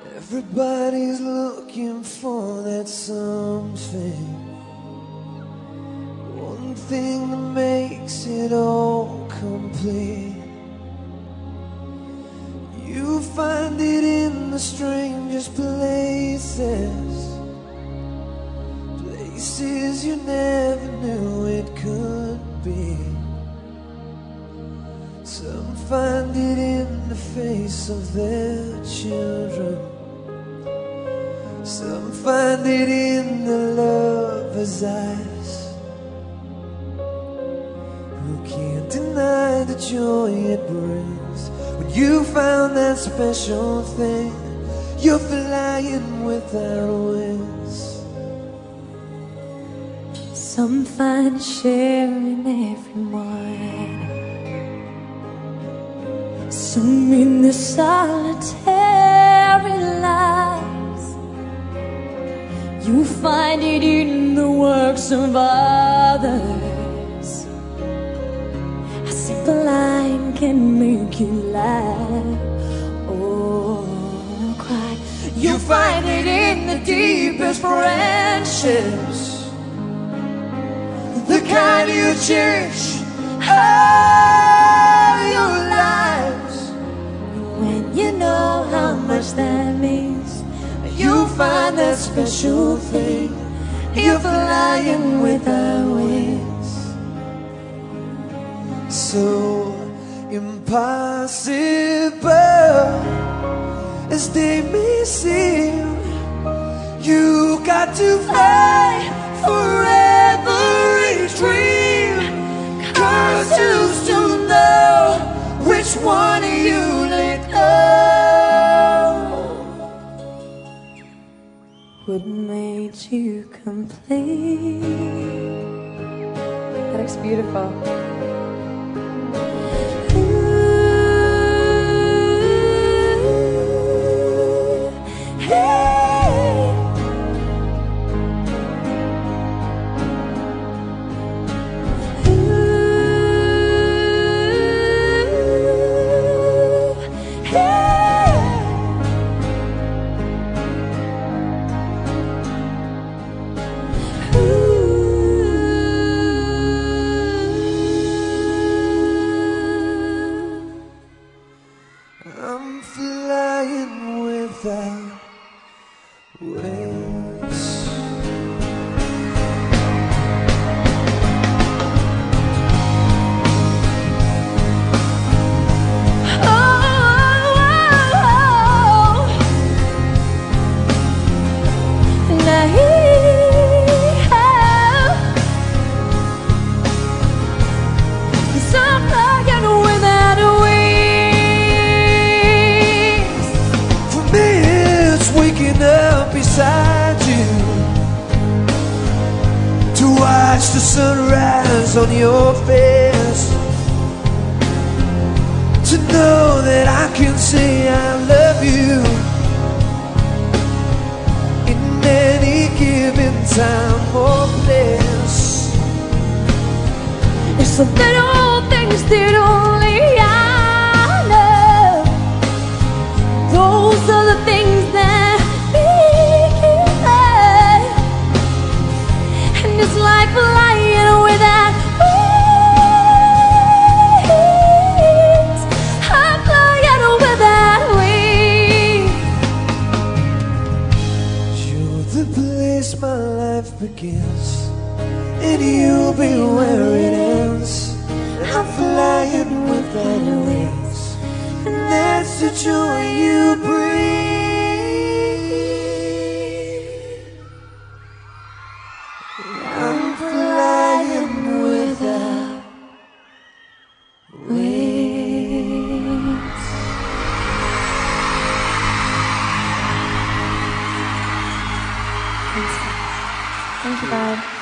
Everybody's looking for that something, one thing that makes it all complete. You find it in the strangest places, places you never knew it could be. Some find it in the face of their children, some find it in the lover's eyes, who can't deny the joy it brings. When you found that special thing, you're flying without wings. Some find sharing everyone, some in their solitary lives. You find it in the works of others. A simple line can make you laugh or cry. You find it in the deepest friendships, the kind you cherish all your lives. When you know how much that means, you find that special thing. You're flying without wings. So impossible as they may seem, you got to fly for every dream. 'Cause you still know which one you let go. What made you complete? That looks beautiful. I'm flying without wings. Waking up beside you to watch the sunrise on your face, to know that I can say I love you in any given time or place. It's the little things that only I know. Those are the things that it's like flying without wings. I'm flying without wings. You're the place my life begins, and you'll be where it ends. I'm flying without wings, and that's the joy you bring. I'm flying without wings. Thank you, God.